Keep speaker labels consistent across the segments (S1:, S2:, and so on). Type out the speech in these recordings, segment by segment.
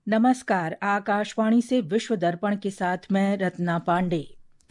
S1: नमस्कार। आकाशवाणी से विश्व दर्पण के साथ मैं रत्ना पांडे।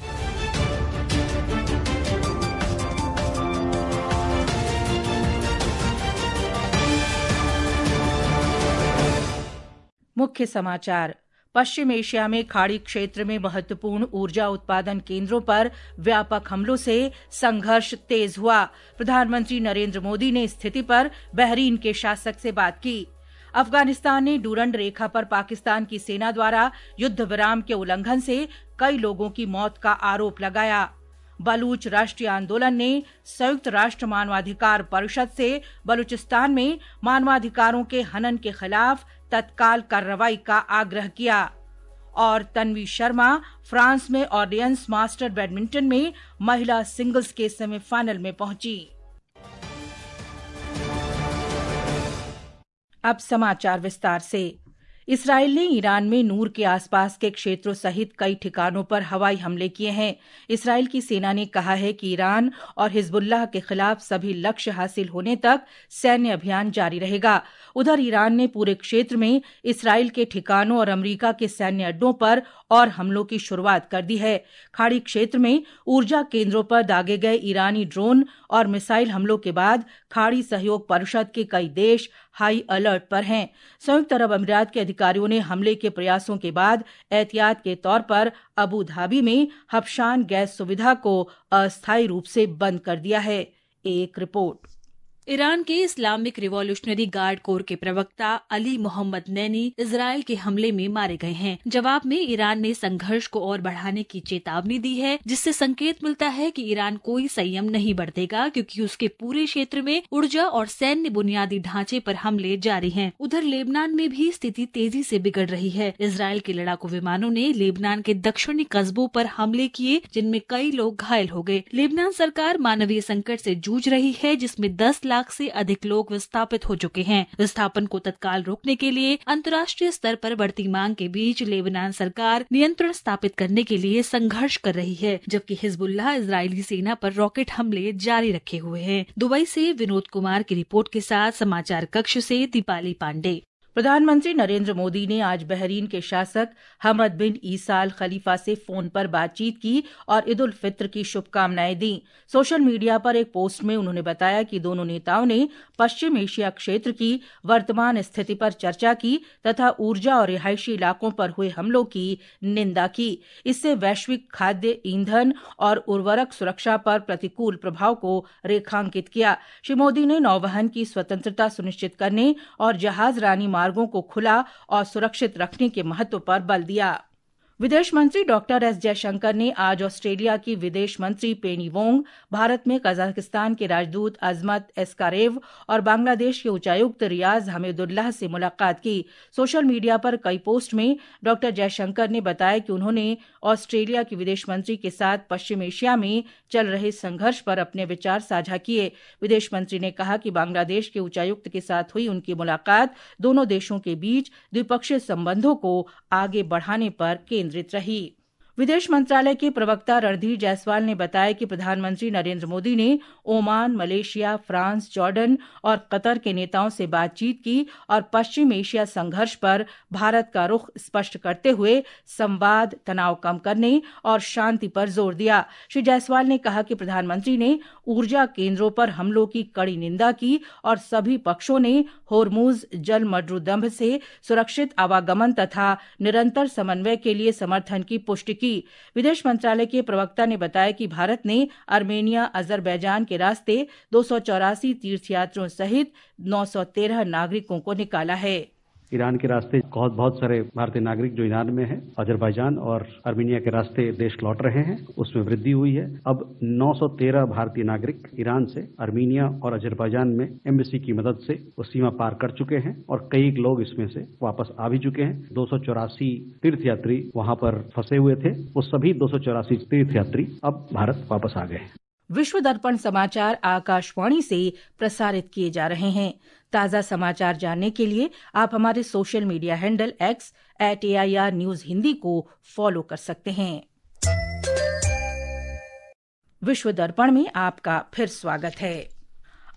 S1: मुख्य समाचार। पश्चिम एशिया में खाड़ी क्षेत्र में महत्वपूर्ण ऊर्जा उत्पादन केंद्रों पर व्यापक हमलों से संघर्ष तेज हुआ। प्रधानमंत्री नरेंद्र मोदी ने स्थिति पर बहरीन के शासक से बात की। अफगानिस्तान ने डूरंड रेखा पर पाकिस्तान की सेना द्वारा युद्ध विराम के उल्लंघन से कई लोगों की मौत का आरोप लगाया। बलूच राष्ट्रीय आंदोलन ने संयुक्त राष्ट्र मानवाधिकार परिषद से बलूचिस्तान में मानवाधिकारों के हनन के खिलाफ तत्काल कार्रवाई का आग्रह किया। और तन्वी शर्मा फ्रांस में ऑर्डियंस मास्टर बैडमिंटन में महिला सिंगल्स के सेमीफाइनल में पहुंची। अब समाचार विस्तार से। इसराइल ने ईरान में नूर के आसपास के क्षेत्रों सहित कई ठिकानों पर हवाई हमले किए हैं। इसराइल की सेना ने कहा है कि ईरान और हिजबुल्लाह के खिलाफ सभी लक्ष्य हासिल होने तक सैन्य अभियान जारी रहेगा। उधर ईरान ने पूरे क्षेत्र में इसराइल के ठिकानों और अमेरिका के सैन्य अड्डों पर और हमलों की शुरुआत कर दी है। खाड़ी क्षेत्र में ऊर्जा केंद्रों पर दागे गए ईरानी ड्रोन और मिसाइल हमलों के बाद खाड़ी सहयोग परिषद के कई देश हाई अलर्ट पर हैं। संयुक्त अरब अमीरात के अधिकारियों ने हमले के प्रयासों के बाद एहतियात के तौर पर अबू धाबी में हबशान गैस सुविधा को अस्थायी रूप से बंद कर दिया है। एक रिपोर्ट।
S2: ईरान के इस्लामिक रिवॉल्यूशनरी गार्ड कोर के प्रवक्ता अली मोहम्मद नैनी इजरायल के हमले में मारे गए हैं। जवाब में ईरान ने संघर्ष को और बढ़ाने की चेतावनी दी है, जिससे संकेत मिलता है कि ईरान कोई संयम नहीं बरतेगा, क्योंकि उसके पूरे क्षेत्र में ऊर्जा और सैन्य बुनियादी ढांचे पर हमले जारी हैं। उधर लेबनान में भी स्थिति तेजी से बिगड़ रही है। इजरायल के लड़ाकू विमानों ने लेबनान के दक्षिणी कस्बों पर हमले किए, जिनमें कई लोग घायल हो गए। लेबनान सरकार मानवीय संकट से जूझ रही है, जिसमें 10 लाख से अधिक लोग विस्थापित हो चुके हैं। विस्थापन को तत्काल रोकने के लिए अंतर्राष्ट्रीय स्तर पर बढ़ती मांग के बीच लेबनान सरकार नियंत्रण स्थापित करने के लिए संघर्ष कर रही है, जबकि हिजबुल्लाह इजरायली सेना पर रॉकेट हमले जारी रखे हुए हैं। दुबई से विनोद कुमार की रिपोर्ट के साथ समाचार कक्ष से दीपाली पांडे।
S1: प्रधानमंत्री नरेंद्र मोदी ने आज बहरीन के शासक हमद बिन ईसा अल खलीफा से फोन पर बातचीत की और ईद उल फित्र की शुभकामनाएं दी। सोशल मीडिया पर एक पोस्ट में उन्होंने बताया कि दोनों नेताओं ने पश्चिम एशिया क्षेत्र की वर्तमान स्थिति पर चर्चा की तथा ऊर्जा और रिहायशी इलाकों पर हुए हमलों की निंदा की। इससे वैश्विक खाद्य, ईंधन और उर्वरक सुरक्षा पर प्रतिकूल प्रभाव को रेखांकित किया। श्री मोदी ने नौवहन की स्वतंत्रता सुनिश्चित करने और जहाज रानी मार्गों को खुला और सुरक्षित रखने के महत्व पर बल दिया। विदेश मंत्री डॉक्टर एस जयशंकर ने आज ऑस्ट्रेलिया की विदेश मंत्री पेनी वोंग, भारत में कजाकिस्तान के राजदूत अजमत एस्कारेव और बांग्लादेश के उच्चायुक्त रियाज हमीदुल्लाह से मुलाकात की। सोशल मीडिया पर कई पोस्ट में डॉक्टर जयशंकर ने बताया कि उन्होंने ऑस्ट्रेलिया की विदेश मंत्री के साथ पश्चिम एशिया में चल रहे संघर्ष पर अपने विचार साझा किए। विदेश मंत्री ने कहा कि बांग्लादेश के उच्चायुक्त के साथ हुई उनकी मुलाकात दोनों देशों के बीच द्विपक्षीय संबंधों को आगे बढ़ाने पर केंद्रित रही। विदेश मंत्रालय के प्रवक्ता रणधीर जायसवाल ने बताया कि प्रधानमंत्री नरेंद्र मोदी ने ओमान, मलेशिया, फ्रांस, जॉर्डन और कतर के नेताओं से बातचीत की और पश्चिम एशिया संघर्ष पर भारत का रुख स्पष्ट करते हुए संवाद, तनाव कम करने और शांति पर जोर दिया। श्री जायसवाल ने कहा कि प्रधानमंत्री ने ऊर्जा केंद्रों पर हमलों की कड़ी निंदा की और सभी पक्षों ने होर्मुज जल मडरुदंभ से सुरक्षित आवागमन तथा निरंतर समन्वय के लिए समर्थन की पुष्टि की। विदेश मंत्रालय के प्रवक्ता ने बताया कि भारत ने आर्मेनिया, अजरबैजान के रास्ते 284 तीर्थयात्रियों सहित 913 नागरिकों को निकाला है।
S3: ईरान के रास्ते बहुत सारे भारतीय नागरिक जो ईरान में हैं, अजरबैजान और आर्मेनिया के रास्ते देश लौट रहे हैं, उसमें वृद्धि हुई है। अब 913 भारतीय नागरिक ईरान से आर्मेनिया और अजरबैजान में एम्बेसी की मदद से वो सीमा पार कर चुके हैं और कई लोग इसमें से वापस आ भी चुके हैं। 284 तीर्थयात्री वहां पर फंसे हुए थे, वो सभी 284 तीर्थयात्री अब भारत वापस आ गए हैं।
S1: विश्व दर्पण समाचार आकाशवाणी से प्रसारित किए जा रहे हैं। ताज़ा समाचार जानने के लिए आप हमारे social media handle X @AIR news Hindi को फॉलो कर सकते हैं। विश्व दर्पण में आपका फिर स्वागत है।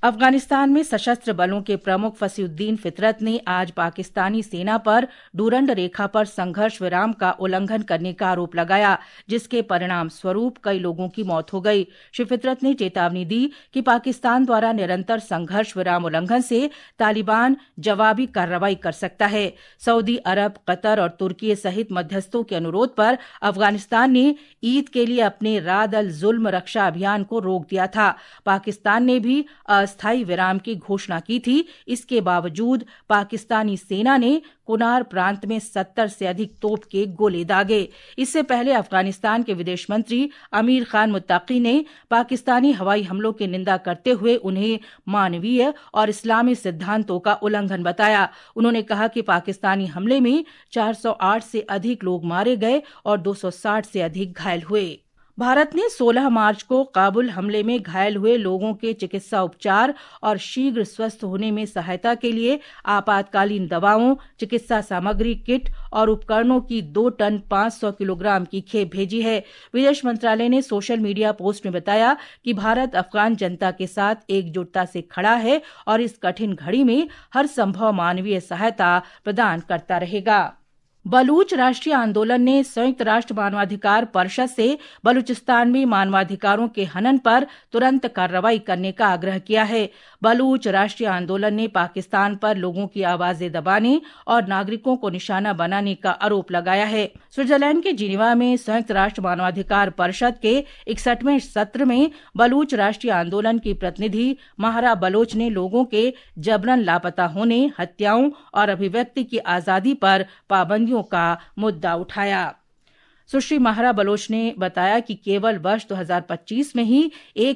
S1: अफगानिस्तान में सशस्त्र बलों के प्रमुख फसीउद्दीन फितरत ने आज पाकिस्तानी सेना पर डूरंड रेखा पर संघर्ष विराम का उल्लंघन करने का आरोप लगाया, जिसके परिणाम स्वरूप कई लोगों की मौत हो गई। श्री फितरत ने चेतावनी दी कि पाकिस्तान द्वारा निरंतर संघर्ष विराम उल्लंघन से तालिबान जवाबी कार्रवाई कर सकता है। सऊदी अरब, कतर और तुर्की सहित मध्यस्थों के अनुरोध पर अफगानिस्तान ने ईद के लिए अपने राद अल जुल्म रक्षा अभियान को रोक दिया था। पाकिस्तान ने भी अस्थायी विराम की घोषणा की थी। इसके बावजूद पाकिस्तानी सेना ने कुनार प्रांत में 70 से अधिक तोप के गोले दागे। इससे पहले अफगानिस्तान के विदेश मंत्री अमीर खान मुत्ताकी ने पाकिस्तानी हवाई हमलों की निंदा करते हुए उन्हें मानवीय और इस्लामी सिद्धांतों का उल्लंघन बताया। उन्होंने कहा कि पाकिस्तानी हमले में 408 से अधिक लोग मारे गए और 260 से अधिक घायल हुए। भारत ने 16 मार्च को काबुल हमले में घायल हुए लोगों के चिकित्सा उपचार और शीघ्र स्वस्थ होने में सहायता के लिए आपातकालीन दवाओं, चिकित्सा सामग्री, किट और उपकरणों की 2 टन 500 किलोग्राम की खेप भेजी है। विदेश मंत्रालय ने सोशल मीडिया पोस्ट में बताया कि भारत अफगान जनता के साथ एकजुटता से खड़ा है और इस कठिन घड़ी में हर संभव मानवीय सहायता प्रदान करता रहेगा। बलूच राष्ट्रीय आंदोलन ने संयुक्त राष्ट्र मानवाधिकार परिषद से बलूचिस्तान में मानवाधिकारों के हनन पर तुरंत कार्रवाई करने का आग्रह किया है। बलूच राष्ट्रीय आंदोलन ने पाकिस्तान पर लोगों की आवाजें दबाने और नागरिकों को निशाना बनाने का आरोप लगाया है। स्विट्जरलैंड के जिनेवा में संयुक्त राष्ट्र मानवाधिकार परिषद के 61वें सत्र में बलूच राष्ट्रीय आंदोलन की प्रतिनिधि महारा बलोच ने लोगों के जबरन लापता होने, हत्याओं और अभिव्यक्ति की आजादी पर पाबंदियों का मुद्दा उठाया। सुश्री महारा बलोच ने बताया कि केवल वर्ष 2025 में ही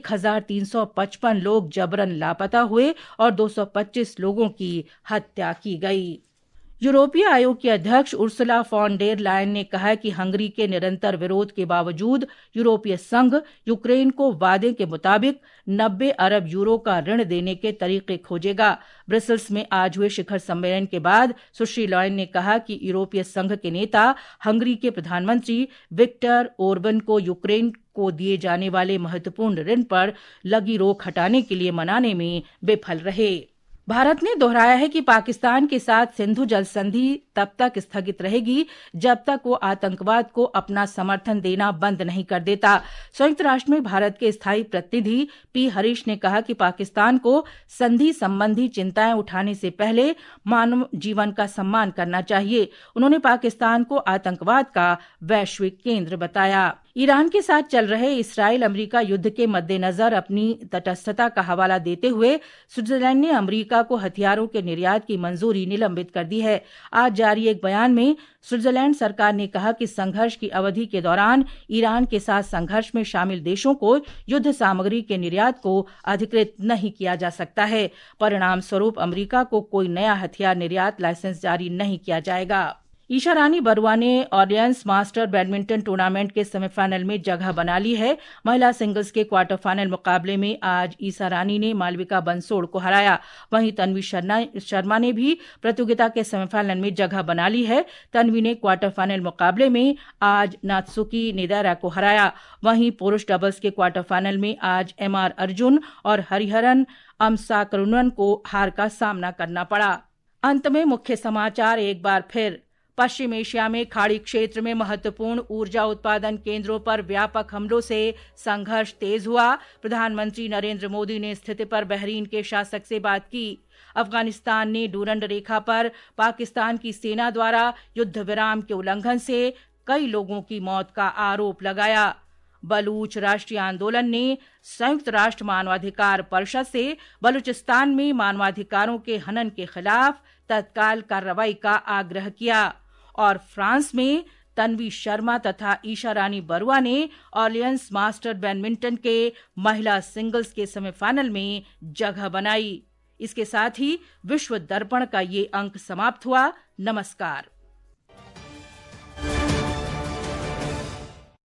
S1: 1355 लोग जबरन लापता हुए और 225 लोगों की हत्या की गई। यूरोपीय आयोग की अध्यक्ष उर्सुला फॉन डेर लायन ने कहा कि हंगरी के निरंतर विरोध के बावजूद यूरोपीय संघ यूक्रेन को वादे के मुताबिक 90 अरब यूरो का ऋण देने के तरीके खोजेगा। ब्रसेल्स में आज हुए शिखर सम्मेलन के बाद सुश्री लायन ने कहा कि यूरोपीय संघ के नेता हंगरी के प्रधानमंत्री विक्टर ओरबन को यूक्रेन को दिए जाने वाले महत्वपूर्ण ऋण पर लगी रोक हटाने के लिए मनाने में विफल रहे। भारत ने दोहराया है कि पाकिस्तान के साथ सिंधु जल संधि तब तक स्थगित रहेगी जब तक वो आतंकवाद को अपना समर्थन देना बंद नहीं कर देता। संयुक्त राष्ट्र में भारत के स्थायी प्रतिनिधि पी हरीश ने कहा कि पाकिस्तान को संधि संबंधी चिंताएं उठाने से पहले मानव जीवन का सम्मान करना चाहिए। उन्होंने पाकिस्तान को आतंकवाद का वैश्विक केंद्र बताया। ईरान के साथ चल रहे इस्राएल अमेरिका युद्ध के मद्देनजर अपनी तटस्थता का हवाला देते हुए स्विट्जरलैंड ने अमेरिका को हथियारों के निर्यात की मंजूरी निलंबित कर दी है। आज जारी एक बयान में स्विट्जरलैंड सरकार ने कहा कि संघर्ष की अवधि के दौरान ईरान के साथ संघर्ष में शामिल देशों को युद्ध सामग्री के निर्यात को अधिकृत नहीं किया जा सकता है। परिणाम स्वरूप अमेरिका को कोई नया हथियार निर्यात लाइसेंस जारी नहीं किया जाएगा। ईशा रानी बरुआ ने ऑर्लियंस मास्टर बैडमिंटन टूर्नामेंट के सेमीफाइनल में जगह बना ली है। महिला सिंगल्स के क्वार्टर फाइनल मुकाबले में आज ईशा रानी ने मालविका बंसोड़ को हराया। वहीं तन्वी शर्मा ने भी प्रतियोगिता के सेमीफाइनल में जगह बना ली है। तन्वी ने क्वार्टर फाइनल मुकाबले में आज नात्सुकी निदैरा को हराया। वहीं पुरुष डबल्स के क्वार्टर फाइनल में आज एमआर अर्जुन और हरिहरन अमसाकरुणन को हार का सामना करना पड़ा। अंत में मुख्य समाचार एक बार फिर। पश्चिम एशिया में खाड़ी क्षेत्र में महत्वपूर्ण ऊर्जा उत्पादन केंद्रों पर व्यापक हमलों से संघर्ष तेज हुआ। प्रधानमंत्री नरेंद्र मोदी ने स्थिति पर बहरीन के शासक से बात की। अफगानिस्तान ने डूरंड रेखा पर पाकिस्तान की सेना द्वारा युद्ध विराम के उल्लंघन से कई लोगों की मौत का आरोप लगाया। बलूच राष्ट्रीय आंदोलन ने संयुक्त राष्ट्र मानवाधिकार परिषद से बलूचिस्तान में मानवाधिकारों के हनन के खिलाफ तत्काल कार्रवाई का आग्रह किया। और फ्रांस में तन्वी शर्मा तथा ईशा रानी बरुआ ने ऑर्लियंस मास्टर बैडमिंटन के महिला सिंगल्स के सेमीफाइनल में जगह बनाई। इसके साथ ही विश्व दर्पण का ये अंक समाप्त हुआ। नमस्कार।